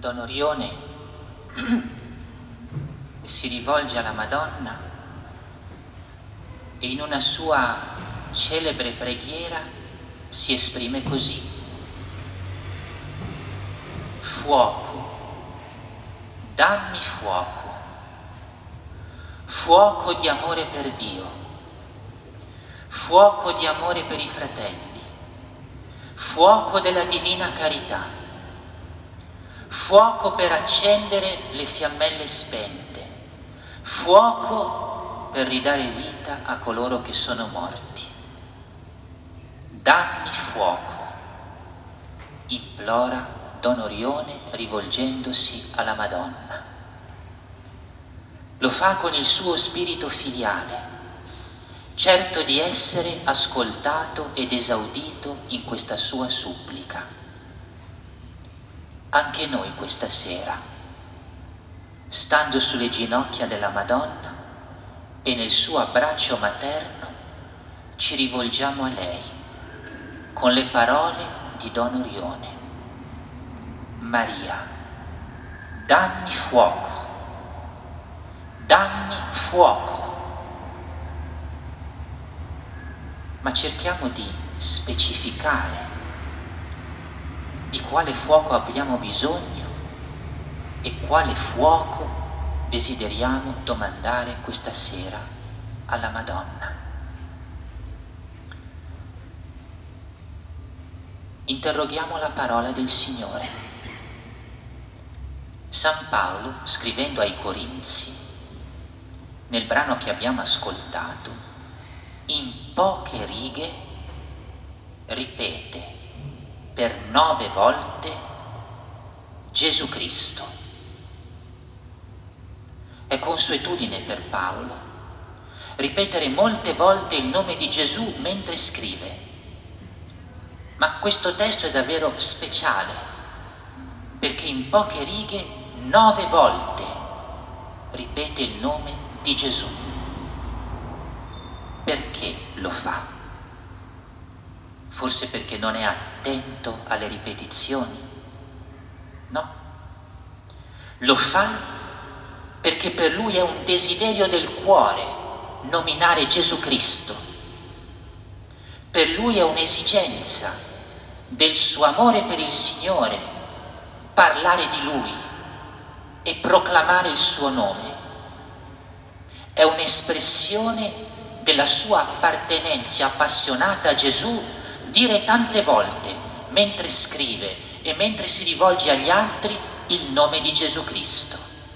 Don Orione si rivolge alla Madonna e in una sua celebre preghiera si esprime così: fuoco, dammi fuoco, fuoco di amore per Dio, fuoco di amore per i fratelli, fuoco della divina carità, fuoco per accendere le fiammelle spente, fuoco per ridare vita a coloro che sono morti. Dammi fuoco, implora Don Orione rivolgendosi alla Madonna. Lo fa con il suo spirito filiale, certo di essere ascoltato ed esaudito in questa sua supplica. Anche noi questa sera, stando sulle ginocchia della Madonna e nel suo abbraccio materno, ci rivolgiamo a lei con le parole di Don Orione. Maria, dammi fuoco, dammi fuoco. Ma cerchiamo di specificare di quale fuoco abbiamo bisogno e quale fuoco desideriamo domandare questa sera alla Madonna. Interroghiamo la parola del Signore. San Paolo, scrivendo ai Corinzi, nel brano che abbiamo ascoltato, in poche righe ripete per 9 volte Gesù Cristo. È consuetudine per Paolo ripetere molte volte il nome di Gesù mentre scrive, ma questo testo è davvero speciale perché in poche righe 9 volte ripete il nome di Gesù. Perché lo fa? Forse perché non è attento alle ripetizioni? No. Lo fa perché per lui è un desiderio del cuore nominare Gesù Cristo. Per lui è un'esigenza del suo amore per il Signore parlare di Lui e proclamare il suo nome. È un'espressione della sua appartenenza appassionata a Gesù dire tante volte, mentre scrive e mentre si rivolge agli altri, il nome di Gesù Cristo.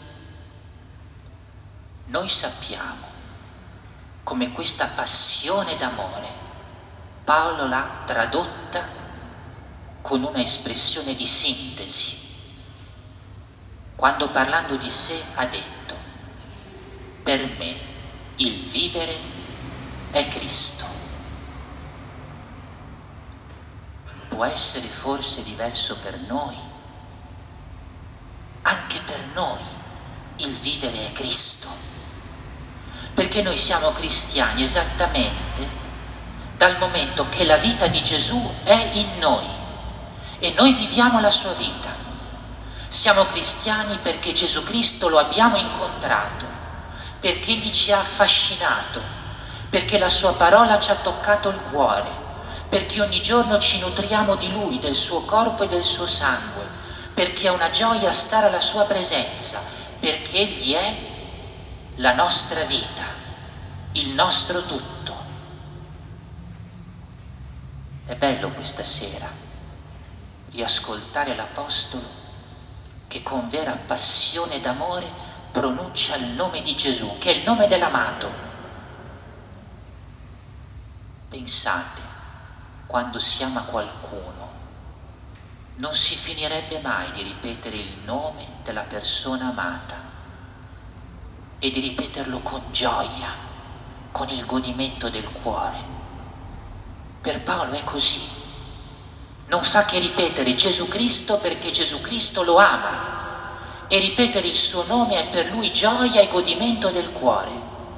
Noi sappiamo come questa passione d'amore Paolo l'ha tradotta con una espressione di sintesi, quando parlando di sé ha detto: per me il vivere è Cristo. Può essere forse diverso per noi? Anche per noi il vivere è Cristo, perché noi siamo cristiani esattamente dal momento che la vita di Gesù è in noi e noi viviamo la sua vita. Siamo cristiani perché Gesù Cristo lo abbiamo incontrato, perché Egli ci ha affascinato, perché la sua parola ci ha toccato il cuore, perché ogni giorno ci nutriamo di Lui, del suo corpo e del suo sangue, perché è una gioia stare alla sua presenza, perché Egli è la nostra vita, il nostro tutto. È bello questa sera riascoltare l'Apostolo che con vera passione d'amore pronuncia il nome di Gesù, che è il nome dell'amato. Pensate, quando si ama qualcuno, non si finirebbe mai di ripetere il nome della persona amata e di ripeterlo con gioia, con il godimento del cuore. Per Paolo è così. Non fa che ripetere Gesù Cristo perché Gesù Cristo lo ama e ripetere il suo nome è per lui gioia e godimento del cuore.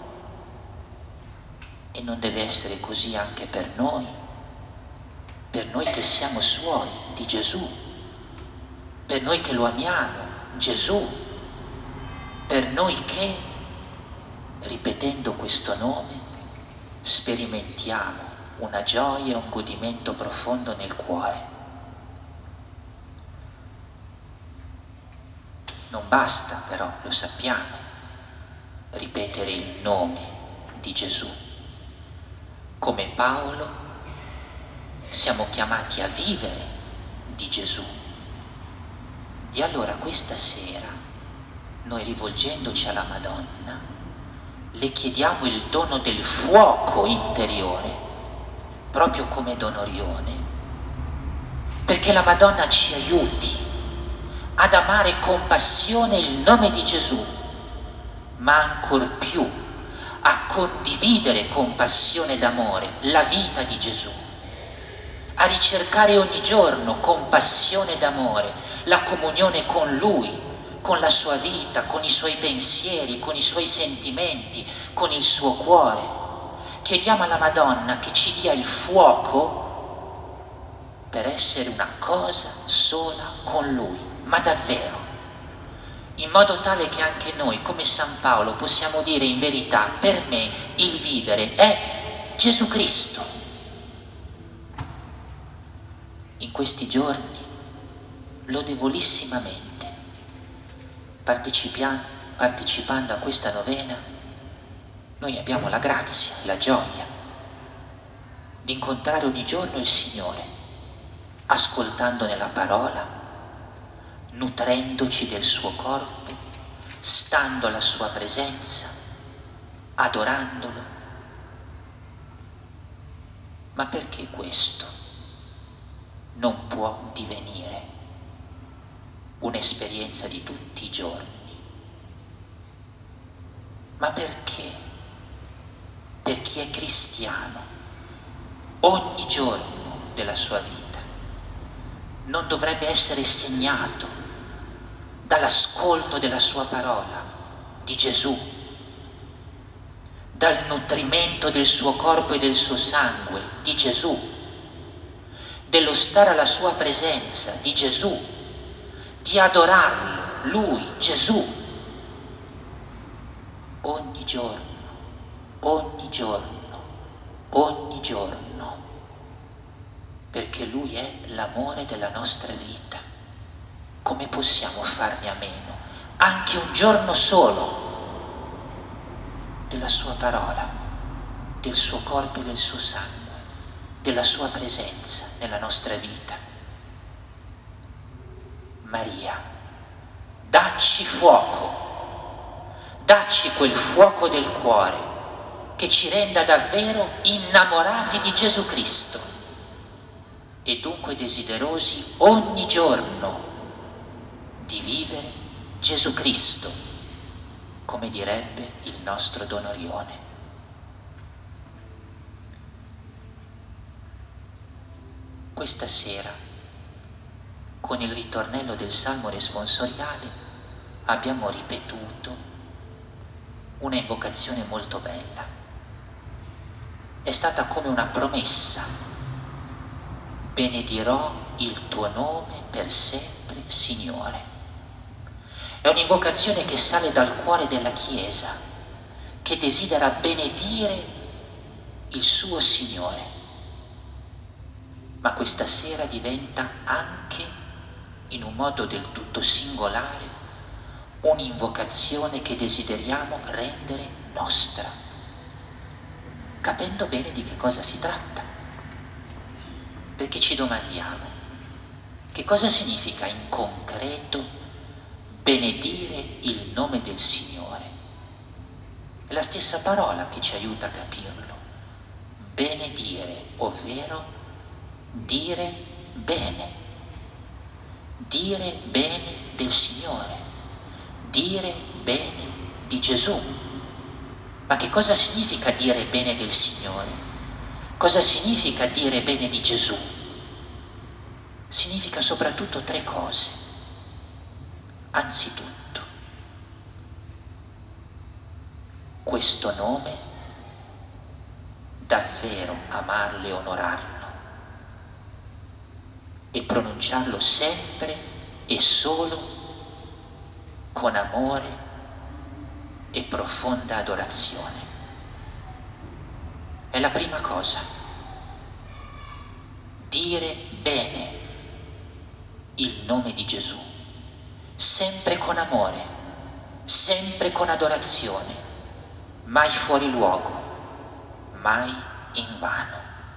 E non deve essere così anche per noi che siamo suoi, di Gesù. per noi che lo amiamo, Gesù, per noi che, ripetendo questo nome, sperimentiamo una gioia e un godimento profondo nel cuore. Non basta però, lo sappiamo, ripetere il nome di Gesù. Come Paolo siamo chiamati a vivere di Gesù. E allora questa sera, noi rivolgendoci alla Madonna, le chiediamo il dono del fuoco interiore, proprio come Don Orione, perché la Madonna ci aiuti ad amare con passione il nome di Gesù, ma ancor più a condividere con passione d'amore la vita di Gesù, a ricercare ogni giorno con passione d'amore la comunione con Lui, con la sua vita, con i suoi pensieri, con i suoi sentimenti, con il suo cuore. Chiediamo alla Madonna che ci dia il fuoco per essere una cosa sola con Lui, ma davvero, in modo tale che anche noi, come San Paolo, possiamo dire in verità: per me il vivere è Gesù Cristo. In questi giorni, lodevolissimamente, partecipando a questa novena, noi abbiamo la grazia, la gioia di incontrare ogni giorno il Signore, ascoltandone la parola, nutrendoci del suo corpo, stando alla sua presenza, adorandolo. Ma perché questo non può divenire un'esperienza di tutti i giorni? Ma perché? Per chi è cristiano, ogni giorno della sua vita non dovrebbe essere segnato dall'ascolto della sua parola, di Gesù, dal nutrimento del suo corpo e del suo sangue, di Gesù, dello stare alla sua presenza, di Gesù, di adorarlo, Lui, Gesù, ogni giorno, ogni giorno, ogni giorno, perché Lui è l'amore della nostra vita. Come possiamo farne a meno? Anche un giorno solo della sua parola, del suo corpo e del suo sangue, della sua presenza nella nostra vita. Maria, dacci fuoco, dacci quel fuoco del cuore che ci renda davvero innamorati di Gesù Cristo e dunque desiderosi ogni giorno di vivere Gesù Cristo, come direbbe il nostro Don Orione. Questa sera, con il ritornello del Salmo responsoriale, abbiamo ripetuto una invocazione molto bella. È stata come una promessa: benedirò il tuo nome per sempre, Signore. È un'invocazione che sale dal cuore della Chiesa, che desidera benedire il suo Signore. Ma questa sera diventa anche, in un modo del tutto singolare, un'invocazione che desideriamo rendere nostra, capendo bene di che cosa si tratta. Perché ci domandiamo: che cosa significa in concreto benedire il nome del Signore? È la stessa parola che ci aiuta a capirlo. Benedire, ovvero dire bene del Signore, dire bene di Gesù. Ma che cosa significa dire bene del Signore? Cosa significa dire bene di Gesù? Significa soprattutto tre cose. Anzitutto, questo nome davvero amarlo e onorarlo e pronunciarlo sempre e solo con amore e profonda adorazione. È la prima cosa. Dire bene il nome di Gesù, sempre con amore, sempre con adorazione, mai fuori luogo, mai invano.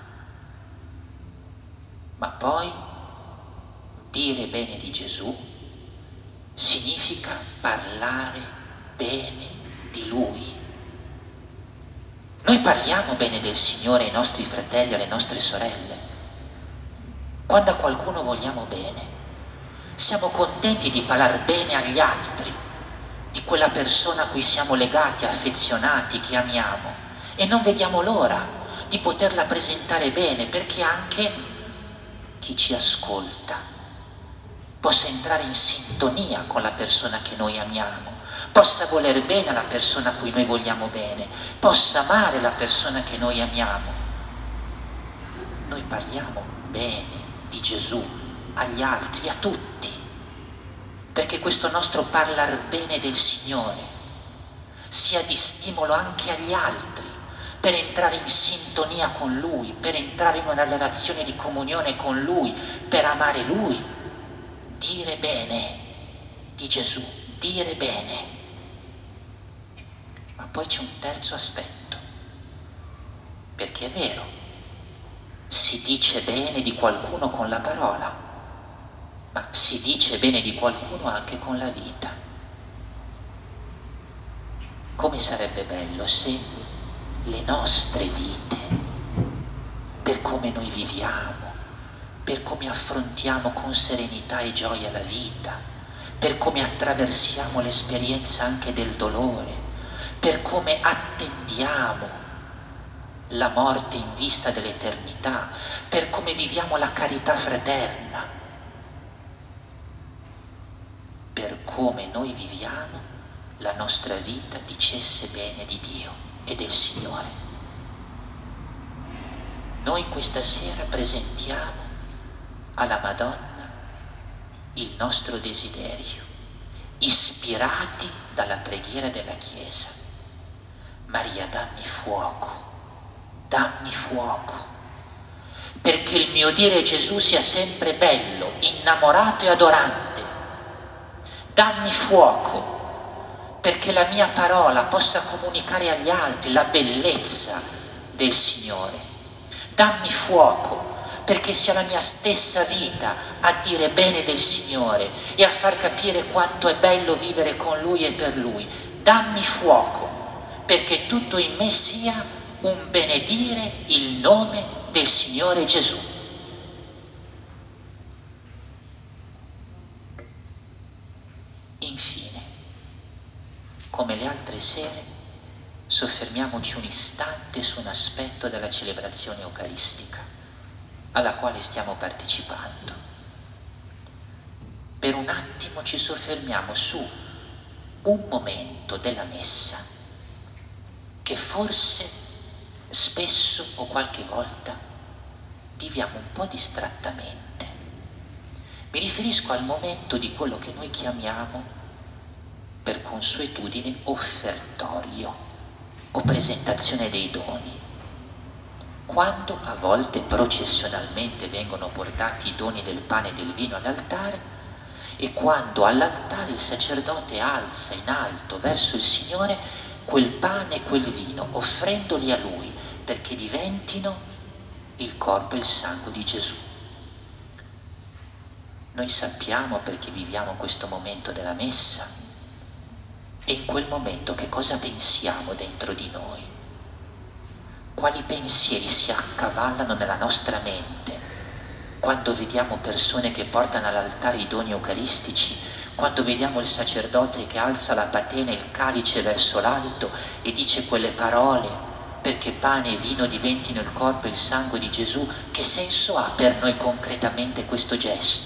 Ma poi dire bene di Gesù significa parlare bene di Lui. Noi parliamo bene del Signore ai nostri fratelli e alle nostre sorelle. Quando a qualcuno vogliamo bene, siamo contenti di parlare bene agli altri, di quella persona a cui siamo legati, affezionati, che amiamo, e non vediamo l'ora di poterla presentare bene, perché anche chi ci ascolta possa entrare in sintonia con la persona che noi amiamo, possa voler bene alla persona a cui noi vogliamo bene, possa amare la persona che noi amiamo. Noi parliamo bene di Gesù agli altri, a tutti, perché questo nostro parlar bene del Signore sia di stimolo anche agli altri, per entrare in sintonia con Lui, per entrare in una relazione di comunione con Lui, per amare Lui. Dire bene di Gesù, dire bene. Ma poi c'è un terzo aspetto, perché è vero, si dice bene di qualcuno con la parola, ma si dice bene di qualcuno anche con la vita. Come sarebbe bello se le nostre vite, per come noi viviamo, per come affrontiamo con serenità e gioia la vita, per come attraversiamo l'esperienza anche del dolore, per come attendiamo la morte in vista dell'eternità, per come viviamo la carità fraterna, per come noi viviamo la nostra vita dicesse bene di Dio e del Signore. Noi questa sera presentiamo alla Madonna il nostro desiderio, ispirati dalla preghiera della Chiesa. Maria, dammi fuoco, perché il mio dire Gesù sia sempre bello, innamorato e adorante. Dammi fuoco, perché la mia parola possa comunicare agli altri la bellezza del Signore. Dammi fuoco, perché sia la mia stessa vita a dire bene del Signore e a far capire quanto è bello vivere con Lui e per Lui. Dammi fuoco, perché tutto in me sia un benedire il nome del Signore Gesù. Infine, come le altre sere, soffermiamoci un istante su un aspetto della celebrazione eucaristica alla quale stiamo partecipando. Per un attimo ci soffermiamo su un momento della messa che forse spesso o qualche volta viviamo un po' distrattamente. Mi riferisco al momento di quello che noi chiamiamo per consuetudine offertorio o presentazione dei doni. Quando a volte processionalmente vengono portati i doni del pane e del vino all'altare, e quando all'altare il sacerdote alza in alto verso il Signore quel pane e quel vino, offrendoli a Lui perché diventino il corpo e il sangue di Gesù. Noi sappiamo, perché viviamo questo momento della messa, e in quel momento che cosa pensiamo dentro di noi? Quali pensieri si accavallano nella nostra mente quando vediamo persone che portano all'altare i doni eucaristici, quando vediamo il sacerdote che alza la patena e il calice verso l'alto e dice quelle parole perché pane e vino diventino il corpo e il sangue di Gesù? Che senso ha per noi concretamente questo gesto?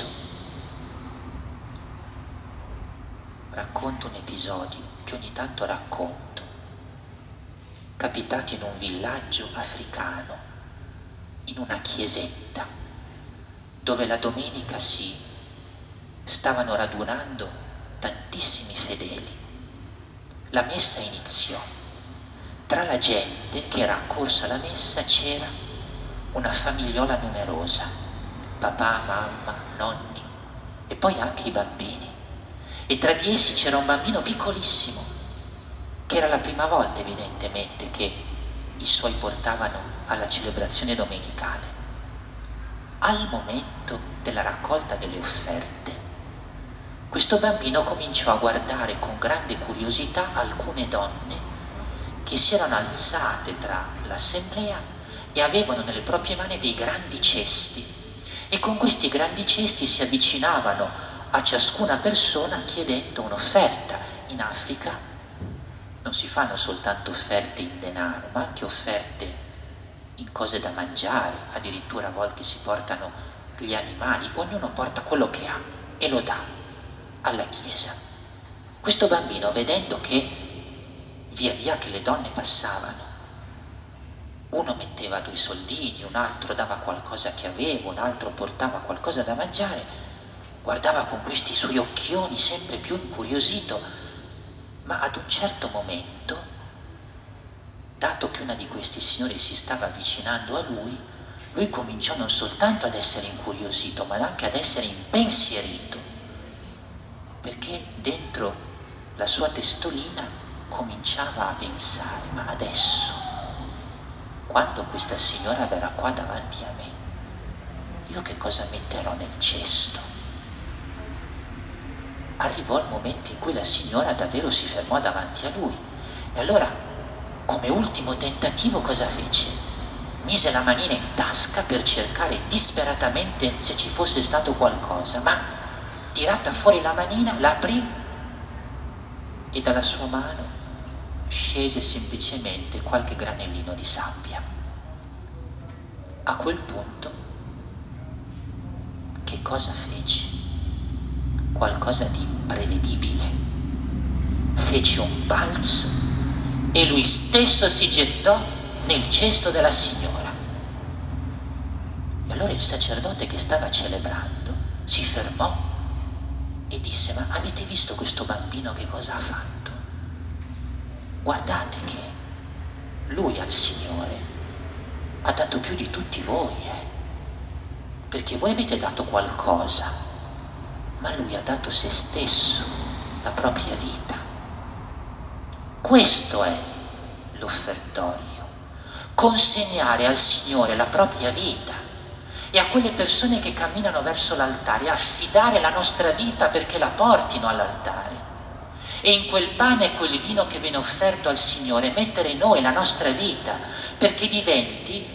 Racconto un episodio che ogni tanto racconto, capitato in un villaggio africano, in una chiesetta, dove la domenica si stavano radunando tantissimi fedeli. La messa iniziò. Tra la gente che era accorsa alla messa c'era una famigliola numerosa, papà, mamma, nonni e poi anche i bambini. E tra di essi c'era un bambino piccolissimo, che era la prima volta evidentemente che i suoi portavano alla celebrazione domenicale. Al momento della raccolta delle offerte, questo bambino cominciò a guardare con grande curiosità alcune donne che si erano alzate tra l'assemblea e avevano nelle proprie mani dei grandi cesti, e con questi grandi cesti si avvicinavano a ciascuna persona chiedendo un'offerta. In Africa non si fanno soltanto offerte in denaro, ma anche offerte in cose da mangiare, addirittura a volte si portano gli animali, ognuno porta quello che ha e lo dà alla chiesa. Questo bambino, vedendo che via via che le donne passavano, uno metteva 2 soldini, un altro dava qualcosa che aveva, un altro portava qualcosa da mangiare, guardava con questi suoi occhioni sempre più incuriosito, ma ad un certo momento, dato che una di questi signori si stava avvicinando a lui cominciò non soltanto ad essere incuriosito, ma anche ad essere impensierito, perché dentro la sua testolina cominciava a pensare: ma adesso, quando questa signora verrà qua davanti a me, io che cosa metterò nel cesto? Arrivò il momento in cui la signora davvero si fermò davanti a lui, e allora, come ultimo tentativo, cosa fece? Mise la manina in tasca per cercare disperatamente se ci fosse stato qualcosa, ma tirata fuori la manina, la aprì e dalla sua mano scese semplicemente qualche granellino di sabbia. A quel punto, che cosa fece? Qualcosa di imprevedibile. Fece un balzo e lui stesso si gettò nel cesto della signora. E allora il sacerdote che stava celebrando si fermò e disse: ma avete visto questo bambino che cosa ha fatto? Guardate che lui al Signore ha dato più di tutti voi, perché voi avete dato qualcosa, ma lui ha dato se stesso, la propria vita. Questo è l'offertorio: consegnare al Signore la propria vita, e a quelle persone che camminano verso l'altare affidare la nostra vita perché la portino all'altare, e in quel pane e quel vino che viene offerto al Signore mettere noi la nostra vita perché diventi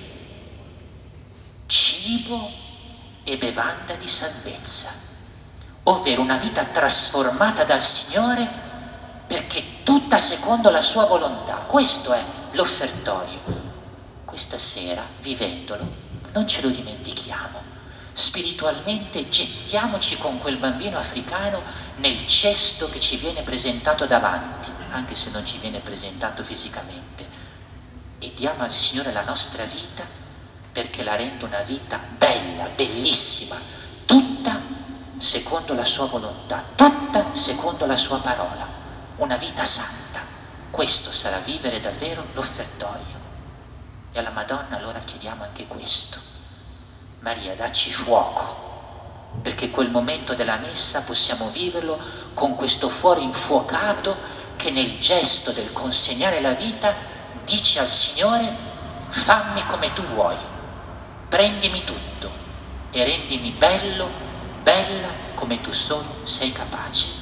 cibo e bevanda di salvezza, ovvero una vita trasformata dal Signore perché tutta secondo la sua volontà. Questo è l'offertorio. Questa sera, vivendolo, non ce lo dimentichiamo. Spiritualmente gettiamoci con quel bambino africano nel cesto che ci viene presentato davanti, anche se non ci viene presentato fisicamente, e diamo al Signore la nostra vita perché la rende una vita bella, bellissima, tutta secondo la sua volontà, tutta secondo la sua parola, una vita santa. Questo sarà vivere davvero l'offertorio. E alla Madonna allora chiediamo anche questo: Maria, dacci fuoco, perché quel momento della messa possiamo viverlo con questo fuoco infuocato che nel gesto del consegnare la vita dice al Signore: fammi come tu vuoi, prendimi tutto e rendimi bello, bella come tu solo sei capace.